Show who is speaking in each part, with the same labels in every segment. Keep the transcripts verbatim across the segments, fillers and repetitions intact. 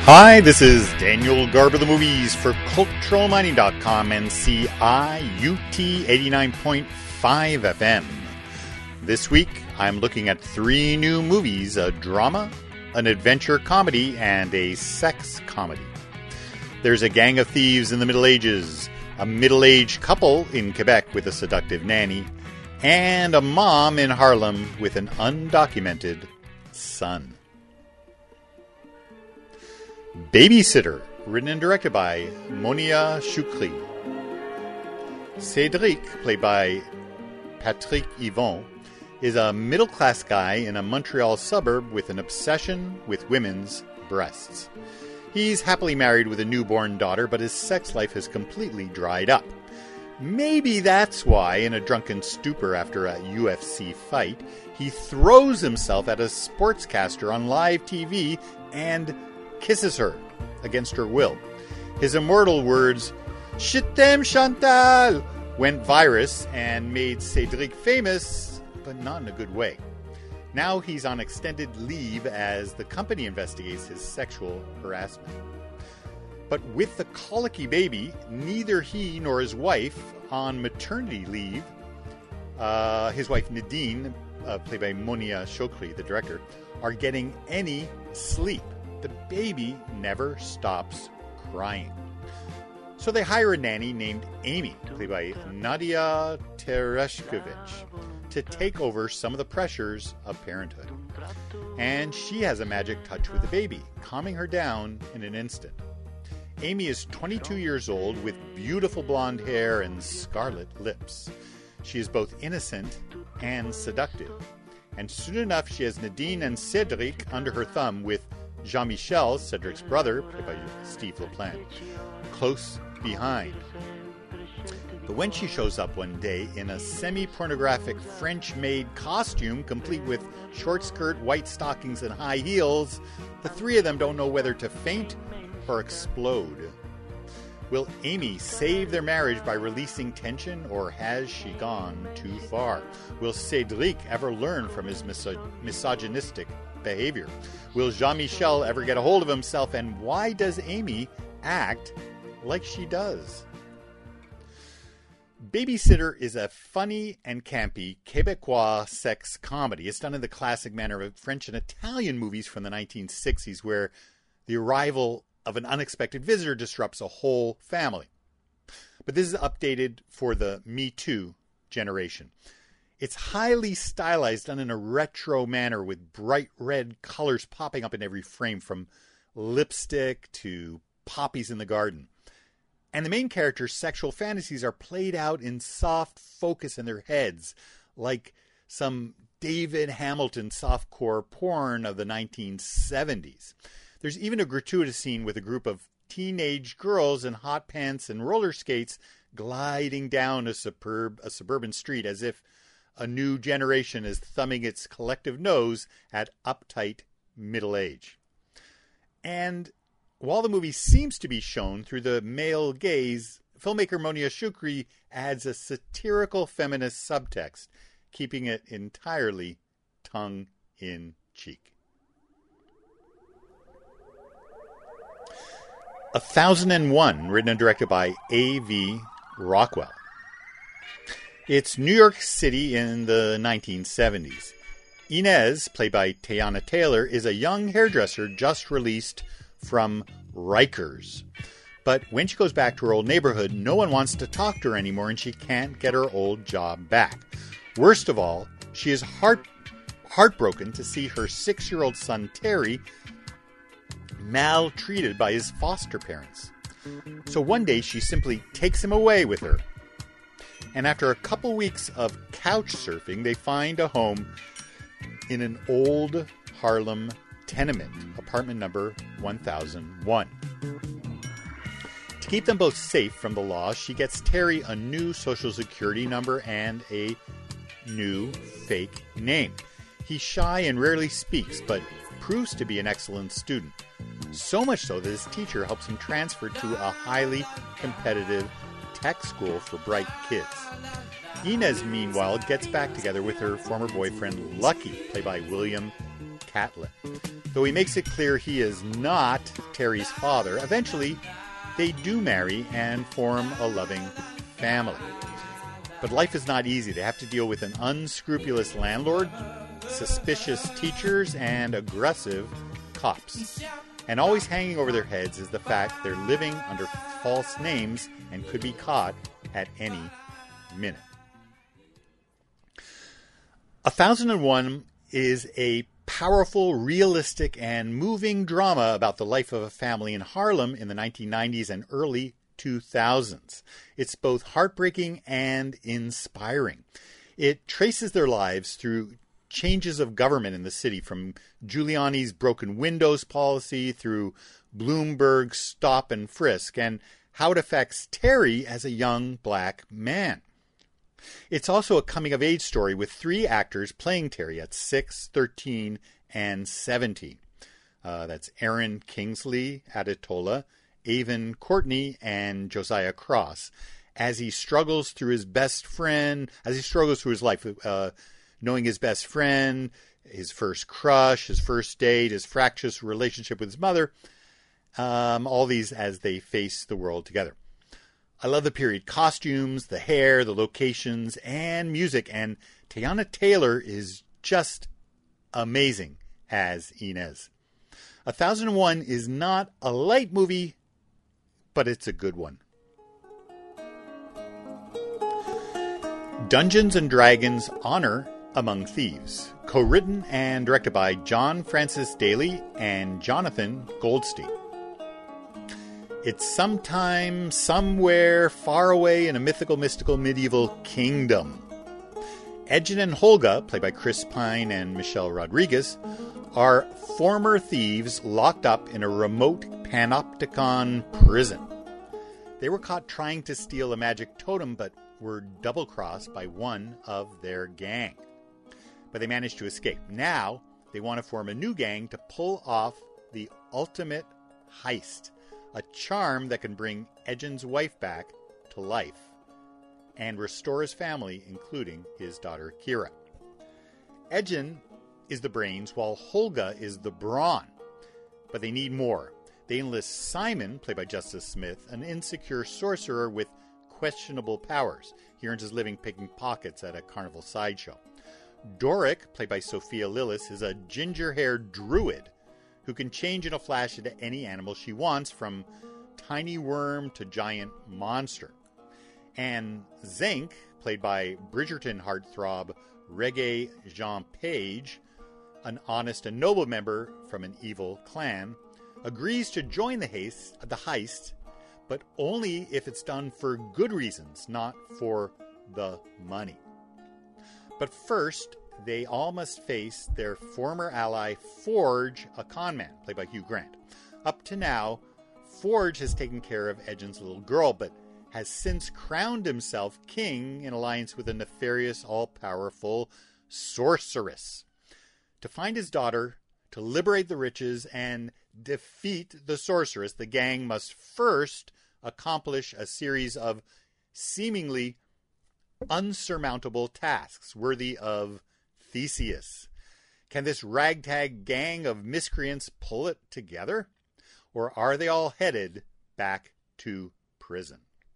Speaker 1: Hi, this is Daniel Garber of the Movies for Cultural Mining dot com and C I U T eighty-nine point five F M. This week, I'm looking at three new movies, a drama, an adventure comedy, and a sex comedy. There's a gang of thieves in the Middle Ages, a middle-aged couple in Quebec with a seductive nanny, and a mom in Harlem with an undocumented son. Babysitter, written and directed by Monia Chokri. Cédric, played by Patrick Yvon, is a middle-class guy in a Montreal suburb with an obsession with women's breasts. He's happily married with a newborn daughter, but his sex life has completely dried up. Maybe that's why, in a drunken stupor after a U F C fight, he throws himself at a sportscaster on live T V and kisses her against her will. His immortal words, "Je t'aime, Chantal," went virus and made Cédric famous, but not in a good way. Now he's on extended leave as the company investigates his sexual harassment. But with the colicky baby, neither he nor his wife on maternity leave, uh, his wife Nadine, uh, played by Monia Chokri, the director, are getting any sleep. The baby never stops crying. So they hire a nanny named Amy, played by Nadia Tereshkovich, to take over some of the pressures of parenthood. And she has a magic touch with the baby, calming her down in an instant. Amy is twenty-two years old with beautiful blonde hair and scarlet lips. She is both innocent and seductive. And soon enough, she has Nadine and Cédric under her thumb, with Jean-Michel, Cédric's brother, played by Steve LaPlante, close behind. But when she shows up one day in a semi-pornographic French-made costume, complete with short skirt, white stockings, and high heels, the three of them don't know whether to faint or explode. Will Amy save their marriage by releasing tension, or has she gone too far? Will Cédric ever learn from his miso- misogynistic behavior? Will Jean-Michel ever get a hold of himself, and why does Amy act like she does? Babysitter is a funny and campy Québécois sex comedy. It's done in the classic manner of French and Italian movies from the nineteen sixties, where the arrival of an unexpected visitor disrupts a whole family. But this is updated for the Me Too generation. It's highly stylized, done in a retro manner with bright red colors popping up in every frame, from lipstick to poppies in the garden. And the main characters' sexual fantasies are played out in soft focus in their heads, like some David Hamilton softcore porn of the nineteen seventies. There's even a gratuitous scene with a group of teenage girls in hot pants and roller skates gliding down a superb a suburban street, as if a new generation is thumbing its collective nose at uptight middle age. And while the movie seems to be shown through the male gaze, filmmaker Monia Chokri adds a satirical feminist subtext, keeping it entirely tongue-in-cheek. A Thousand and One, written and directed by A V Rockwell. It's New York City in the nineteen seventies. Inez, played by Teyana Taylor, is a young hairdresser just released from Rikers. But when she goes back to her old neighborhood, no one wants to talk to her anymore, and she can't get her old job back. Worst of all, she is heart heartbroken to see her six-year-old son, Terry, maltreated by his foster parents. So one day she simply takes him away with her. And after a couple weeks of couch surfing, they find a home in an old Harlem tenement, apartment number one thousand one. To keep them both safe from the law, she gets Terry a new social security number and a new fake name. He's shy and rarely speaks, but proves to be an excellent student. So much so that his teacher helps him transfer to a highly competitive tech school for bright kids. Inez, meanwhile, gets back together with her former boyfriend, Lucky, played by William Catelyn. Though he makes it clear he is not Terry's father, eventually they do marry and form a loving family. But life is not easy. They have to deal with an unscrupulous landlord, suspicious teachers, and aggressive cops. And always hanging over their heads is the fact they're living under false names and could be caught at any minute. A Thousand and One is a powerful, realistic, and moving drama about the life of a family in Harlem in the nineteen nineties and early two thousands. It's both heartbreaking and inspiring. It traces their lives through changes of government in the city, from Giuliani's broken windows policy through Bloomberg's stop and frisk, and how it affects Terry as a young black man. It's also a coming-of-age story with three actors playing Terry at six, thirteen, and seventeen. Uh, that's Aaron Kingsley Adetola, Avon Courtney, and Josiah Cross, as he struggles through his best friend, as he struggles through his life, uh, knowing his best friend, his first crush, his first date, his fractious relationship with his mother, um, all these as they face the world together. I love the period costumes, the hair, the locations, and music, and Teyana Taylor is just amazing as Inez. A Thousand and One is not a light movie, but it's a good one. Dungeons and Dragons: Honor Among Thieves, co-written and directed by John Francis Daly and Jonathan Goldstein. It's sometime, somewhere, far away in a mythical, mystical, medieval kingdom. Edgen and Holga, played by Chris Pine and Michelle Rodriguez, are former thieves locked up in a remote panopticon prison. They were caught trying to steal a magic totem, but were double-crossed by one of their gang. But they managed to escape. Now, they want to form a new gang to pull off the ultimate heist, a charm that can bring Edgen's wife back to life and restore his family, including his daughter Kira. Edgen is the brains, while Holga is the brawn. But they need more. They enlist Simon, played by Justice Smith, an insecure sorcerer with questionable powers. He earns his living picking pockets at a carnival sideshow. Doric, played by Sophia Lillis, is a ginger-haired druid who can change in a flash into any animal she wants, from tiny worm to giant monster. And Zenk, played by Bridgerton heartthrob Reggae Jean Page, an honest and noble member from an evil clan, agrees to join the heist, the heist, but only if it's done for good reasons, not for the money. But first, they all must face their former ally, Forge, a conman, played by Hugh Grant. Up to now, Forge has taken care of Edgen's little girl, but has since crowned himself king in alliance with a nefarious, all-powerful sorceress. To find his daughter, to liberate the riches, and defeat the sorceress, the gang must first accomplish a series of seemingly unsurmountable tasks worthy of Theseus. Can this ragtag gang of miscreants pull it together? Or are they all headed back to prison?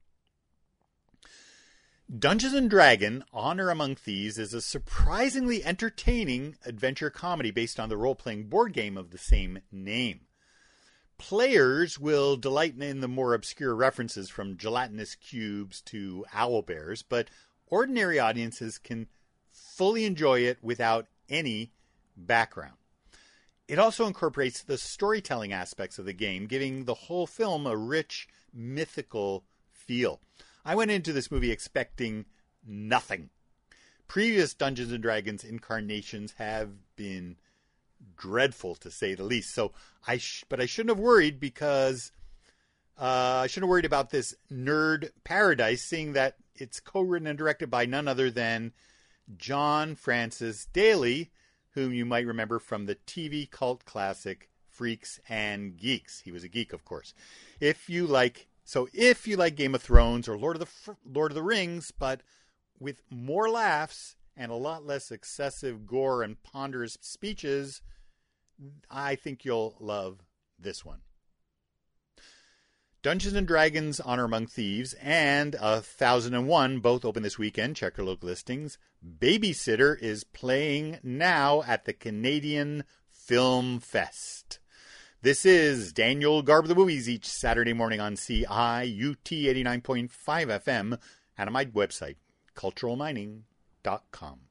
Speaker 1: Dungeons and Dragons: Honor Among Thieves is a surprisingly entertaining adventure comedy based on the role-playing board game of the same name. Players will delight in the more obscure references from gelatinous cubes to owlbears, but ordinary audiences can fully enjoy it without any background. It also incorporates the storytelling aspects of the game, giving the whole film a rich, mythical feel. I went into this movie expecting nothing. Previous Dungeons and Dragons incarnations have been dreadful, to say the least. So I, sh- but I shouldn't have worried, because uh, I shouldn't have worried about this nerd paradise, seeing that it's co-written and directed by none other than John Francis Daly, whom you might remember from the T V cult classic Freaks and Geeks. He was a geek, of course. If you like, so if you like Game of Thrones or Lord of the Lord of the Rings, but with more laughs and a lot less excessive gore and ponderous speeches, I think you'll love this one. Dungeons and Dragons Honor Among Thieves and one thousand one both open this weekend. Check your local listings. Babysitter is playing now at the Canadian Film Fest. This is Daniel Garb of the Movies each Saturday morning on C I U T eighty-nine point five F M and on my website, cultural mining dot com.